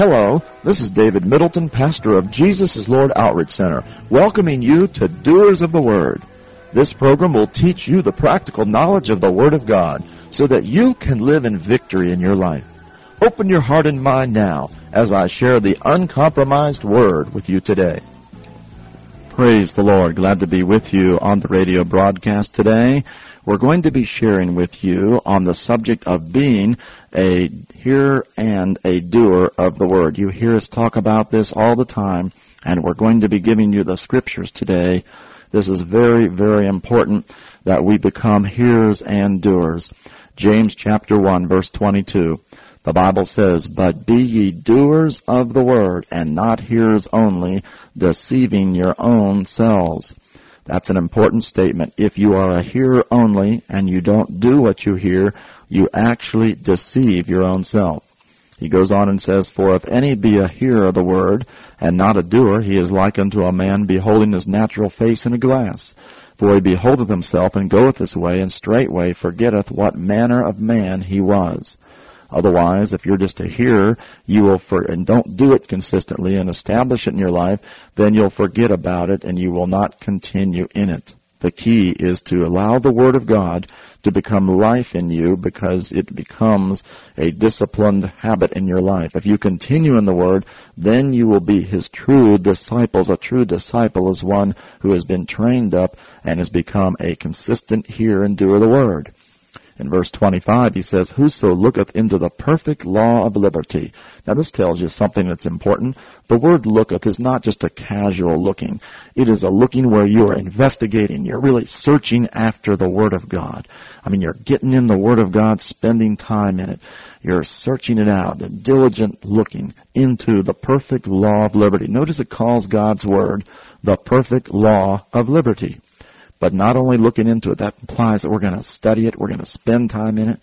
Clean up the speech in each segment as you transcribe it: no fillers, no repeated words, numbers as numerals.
Hello, this is David Middleton, pastor of Jesus is Lord Outreach Center, welcoming you to Doers of the Word. This program will teach you the practical knowledge of the Word of God so that you can live in victory in your life. Open your heart and mind now as I share the uncompromised Word with you today. Praise the Lord. Glad to be with you on the radio broadcast today. We're going to be sharing with you on the subject of being a hearer and a doer of the Word. You hear us talk about this all the time, and we're going to be giving you the scriptures today. This is very, very important that we become hearers and doers. James chapter 1, verse 22. The Bible says, "But be ye doers of the word, and not hearers only, deceiving your own selves." That's an important statement. If you are a hearer only, and you don't do what you hear, you actually deceive your own self. He goes on and says, "For if any be a hearer of the word, and not a doer, he is like unto a man beholding his natural face in a glass. For he beholdeth himself, and goeth his way, and straightway forgetteth what manner of man he was." Otherwise, if you're just a hearer, and don't do it consistently and establish it in your life, then you'll forget about it and you will not continue in it. The key is to allow the Word of God to become life in you, because it becomes a disciplined habit in your life. If you continue in the Word, then you will be His true disciples. A true disciple is one who has been trained up and has become a consistent hearer and doer of the Word. In verse 25, he says, "Whoso looketh into the perfect law of liberty." Now this tells you something that's important. The word looketh is not just a casual looking. It is a looking where you are investigating. You're really searching after the Word of God. You're getting in the Word of God, spending time in it. You're searching it out, a diligent looking into the perfect law of liberty. Notice it calls God's Word the perfect law of liberty. But not only looking into it, that implies that we're going to study it, we're going to spend time in it,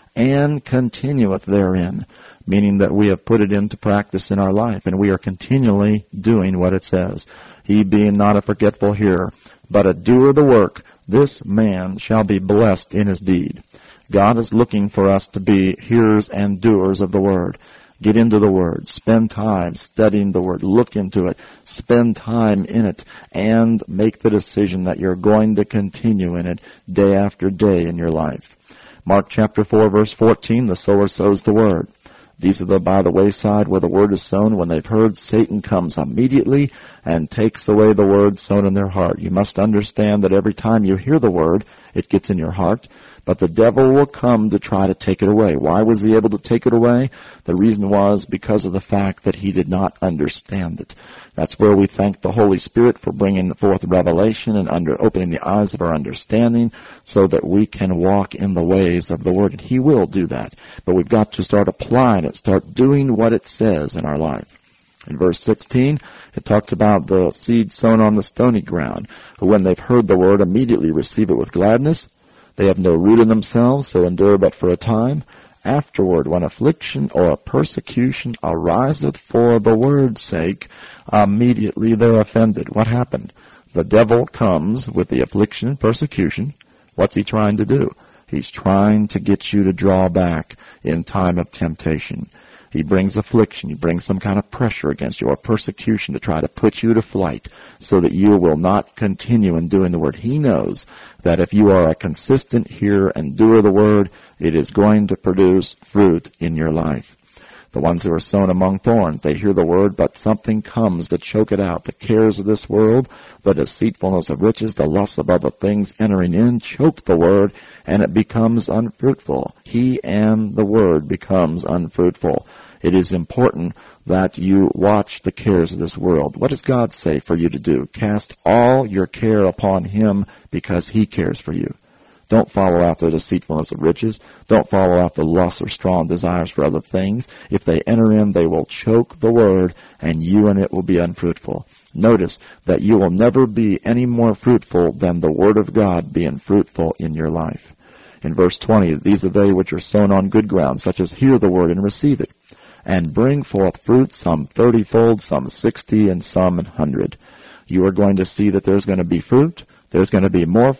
and continueth therein, meaning that we have put it into practice in our life, and we are continually doing what it says. He being not a forgetful hearer, but a doer of the work, this man shall be blessed in his deed. God is looking for us to be hearers and doers of the Word. Get into the Word. Spend time studying the Word. Look into it. Spend time in it. And make the decision that you're going to continue in it day after day in your life. Mark chapter 4, verse 14, "The sower sows the Word. These are by the wayside where the Word is sown. When they've heard, Satan comes immediately and takes away the Word sown in their heart." You must understand that every time you hear the Word, it gets in your heart. But the devil will come to try to take it away. Why was he able to take it away? The reason was because of the fact that he did not understand it. That's where we thank the Holy Spirit for bringing forth revelation and opening the eyes of our understanding so that we can walk in the ways of the Word. And He will do that. But we've got to start applying it, start doing what it says in our life. In verse 16, it talks about the seed sown on the stony ground, who when they've heard the Word immediately receive it with gladness. They have no root in themselves, so endure but for a time. Afterward, when affliction or a persecution ariseth for the word's sake, immediately they're offended. What happened? The devil comes with the affliction and persecution. What's he trying to do? He's trying to get you to draw back in time of temptation. He brings affliction. He brings some kind of pressure against you or persecution to try to put you to flight so that you will not continue in doing the Word. He knows that if you are a consistent hearer and doer of the Word, it is going to produce fruit in your life. The ones who are sown among thorns, they hear the Word, but something comes to choke it out. The cares of this world, the deceitfulness of riches, the lust of other things entering in, choke the Word, and it becomes unfruitful. He and the Word becomes unfruitful. It is important that you watch the cares of this world. What does God say for you to do? Cast all your care upon Him because He cares for you. Don't follow after the deceitfulness of riches. Don't follow after lust or strong desires for other things. If they enter in, they will choke the Word, and you and it will be unfruitful. Notice that you will never be any more fruitful than the Word of God being fruitful in your life. In verse 20, "These are they which are sown on good ground, such as hear the Word and receive it, and bring forth fruit, some 30-fold, some 60, and some 100. You are going to see that there's going to be fruit. There's going to be more fruit.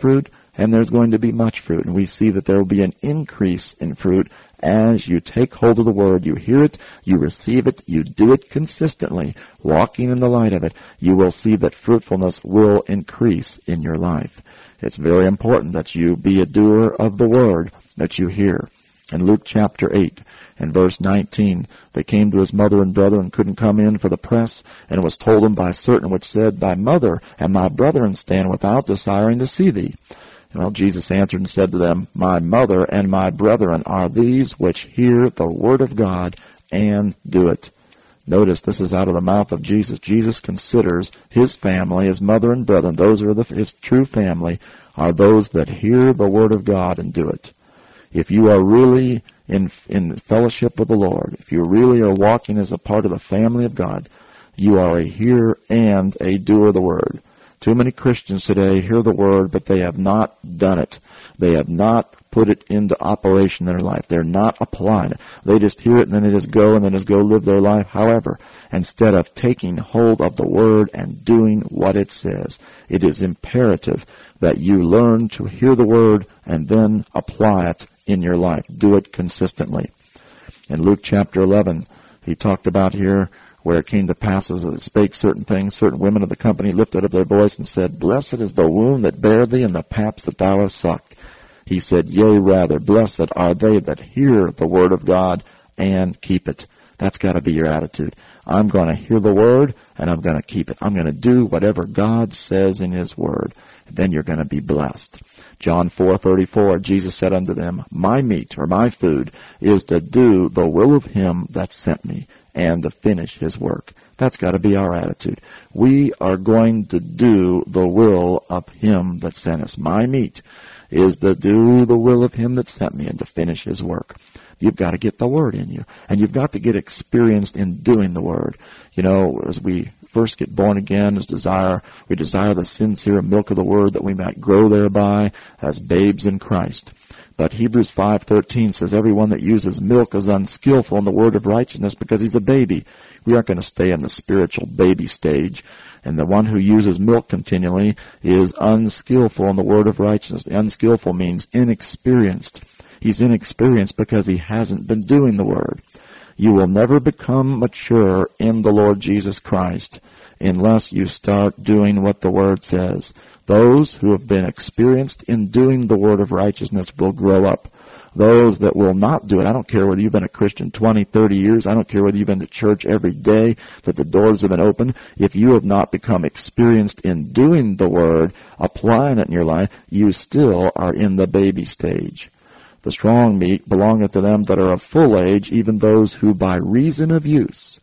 and there's going to be much fruit. And we see that there will be an increase in fruit as you take hold of the Word. You hear it, you receive it, you do it consistently, walking in the light of it. You will see that fruitfulness will increase in your life. It's very important that you be a doer of the Word that you hear. In Luke chapter 8, in verse 19, they came to his mother and brother and couldn't come in for the press, and it was told them by certain which said, Thy mother and my brethren stand without, desiring to see thee. Well, Jesus answered and said to them, My mother and my brethren are these which hear the word of God and do it. Notice this is out of the mouth of Jesus. Jesus considers his family, his mother and brethren, those are his true family, are those that hear the word of God and do it. If you are really in fellowship with the Lord, if you really are walking as a part of the family of God, you are a hearer and a doer of the word. Too many Christians today hear the word, but they have not done it. They have not put it into operation in their life. They're not applying it. They just hear it and then they just go live their life. However, instead of taking hold of the word and doing what it says, it is imperative that you learn to hear the word and then apply it in your life. Do it consistently. In Luke chapter 11, he talked about here where it came to pass as it spake certain things, certain women of the company lifted up their voice and said, Blessed is the womb that bare thee and the paps that thou hast sucked. He said, Yea, rather, blessed are they that hear the word of God and keep it. That's got to be your attitude. I'm going to hear the word and I'm going to keep it. I'm going to do whatever God says in his word. And then you're going to be blessed. John 4:34, Jesus said unto them, My meat, or my food, is to do the will of him that sent me, and to finish his work. That's got to be our attitude. We are going to do the will of him that sent us. My meat is to do the will of him that sent me and to finish his work. You've got to get the word in you, and you've got to get experienced in doing the word. You know, as we first get born again, we desire the sincere milk of the word that we might grow thereby as babes in Christ. But Hebrews 5:13 says, Everyone that uses milk is unskillful in the word of righteousness because he's a baby. We aren't going to stay in the spiritual baby stage. And the one who uses milk continually is unskillful in the word of righteousness. Unskillful means inexperienced. He's inexperienced because he hasn't been doing the word. You will never become mature in the Lord Jesus Christ unless you start doing what the word says. Those who have been experienced in doing the word of righteousness will grow up. Those that will not do it, I don't care whether you've been a Christian 20, 30 years, I don't care whether you've been to church every day, that the doors have been open. If you have not become experienced in doing the word, applying it in your life, you still are in the baby stage. The strong meat belongeth to them that are of full age, even those who by reason of use,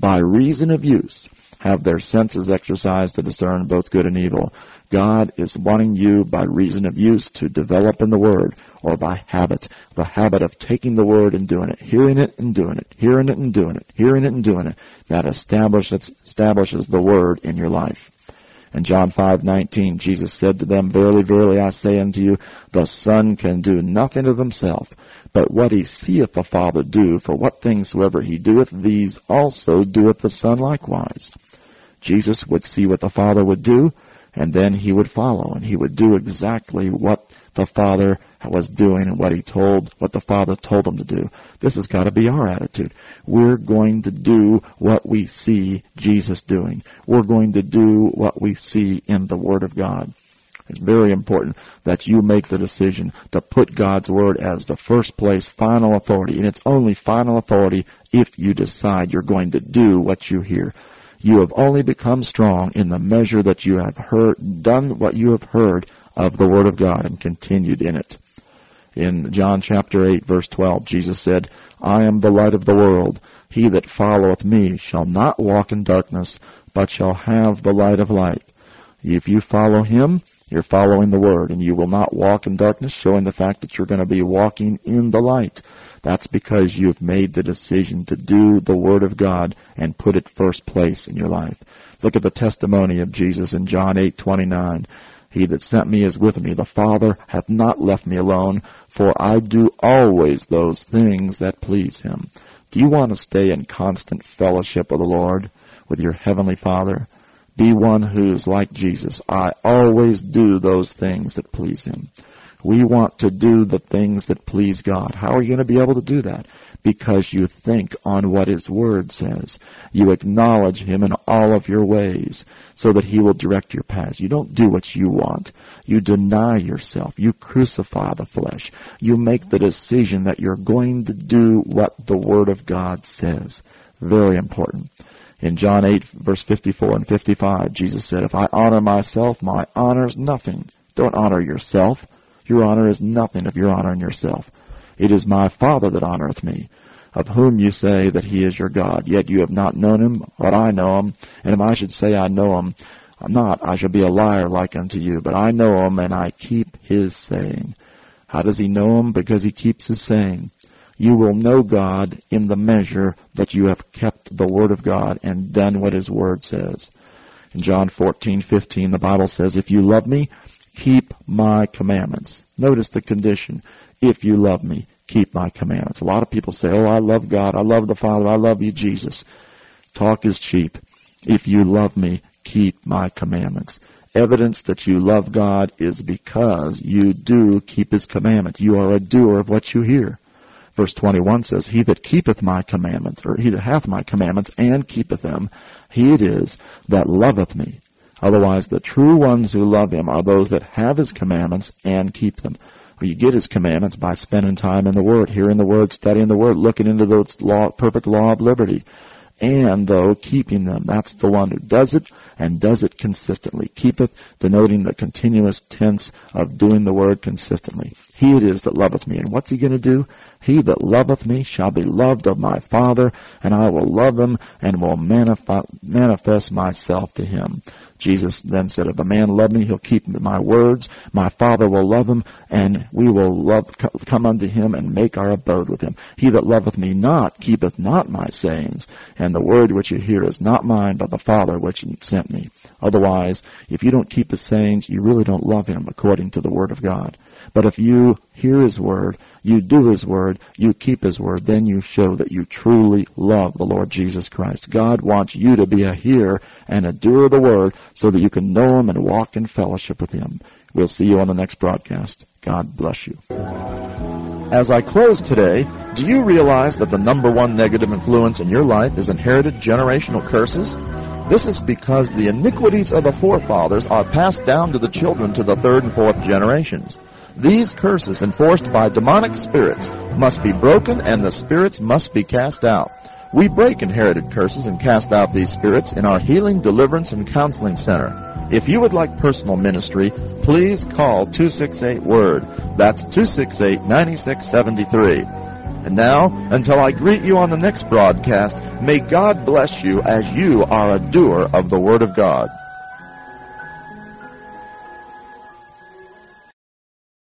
have their senses exercised to discern both good and evil. God is wanting you by reason of use to develop in the Word, or by habit, the habit of taking the Word and doing it, hearing it and doing it, hearing it and doing it, hearing it and doing it. That establishes the Word in your life. In John 5:19, Jesus said to them, Verily, verily, I say unto you, the Son can do nothing of himself, but what he seeth the Father do, for what things soever he doeth, these also doeth the Son likewise. Jesus would see what the Father would do, and then he would follow, and he would do exactly what the Father was doing and what the Father told him to do. This has got to be our attitude. We're going to do what we see Jesus doing. We're going to do what we see in the Word of God. It's very important that you make the decision to put God's Word as the first place, final authority. And it's only final authority if you decide you're going to do what you hear. You have only become strong in the measure that you have done what you have heard of the Word of God and continued in it. In John chapter 8, verse 12, Jesus said, I am the light of the world. He that followeth me shall not walk in darkness, but shall have the light of life. If you follow him, you're following the Word, and you will not walk in darkness, showing the fact that you're going to be walking in the light. That's because you've made the decision to do the Word of God and put it first place in your life. Look at the testimony of Jesus in John 8:29. He that sent me is with me. The Father hath not left me alone, for I do always those things that please him. Do you want to stay in constant fellowship with the Lord, with your Heavenly Father? Be one who's like Jesus. I always do those things that please him. We want to do the things that please God. How are you going to be able to do that? Because you think on what His Word says. You acknowledge Him in all of your ways so that He will direct your paths. You don't do what you want. You deny yourself. You crucify the flesh. You make the decision that you're going to do what the Word of God says. Very important. In John 8, verse 54 and 55, Jesus said, if I honor myself, my honor is nothing. Don't honor yourself. Your honor is nothing if you're honoring yourself. It is my Father that honoreth me, of whom you say that He is your God. Yet you have not known Him, but I know Him. And if I should say I know Him, not, I shall be a liar like unto you. But I know Him, and I keep His saying. How does He know Him? Because He keeps His saying. You will know God in the measure that you have kept the Word of God and done what His Word says. In John 14:15, the Bible says, if you love me, keep my commandments. Notice the condition. If you love me, keep my commandments. A lot of people say, oh, I love God, I love the Father, I love you, Jesus. Talk is cheap. If you love me, keep my commandments. Evidence that you love God is because you do keep His commandments. You are a doer of what you hear. Verse 21 says, he that keepeth my commandments, or he that hath my commandments and keepeth them, he it is that loveth me. Otherwise, the true ones who love Him are those that have His commandments and keep them. Well, you get His commandments by spending time in the Word, hearing the Word, studying the Word, looking into the perfect law of liberty. And, though, keeping them. That's the one who does it, and does it consistently. Keepeth, denoting the continuous tense of doing the Word consistently. He it is that loveth me. And what's He going to do? He that loveth me shall be loved of my Father, and I will love him, and will manifest myself to him. Jesus then said, if a man love me, he'll keep my words. My Father will love him, and we will come unto him and make our abode with him. He that loveth me not keepeth not my sayings, and the word which you hear is not mine, but the Father which sent me. Otherwise, if you don't keep His sayings, you really don't love Him according to the Word of God. But if you hear His Word, you do His Word, you keep His Word, then you show that you truly love the Lord Jesus Christ. God wants you to be a hearer and a doer of the Word so that you can know Him and walk in fellowship with Him. We'll see you on the next broadcast. God bless you. As I close today, do you realize that the number one negative influence in your life is inherited generational curses? This is because the iniquities of the forefathers are passed down to the children to the third and fourth generations. These curses, enforced by demonic spirits, must be broken and the spirits must be cast out. We break inherited curses and cast out these spirits in our Healing, Deliverance, and Counseling Center. If you would like personal ministry, please call 268-WORD. That's 268-9673. And now, until I greet you on the next broadcast, may God bless you as you are a doer of the Word of God.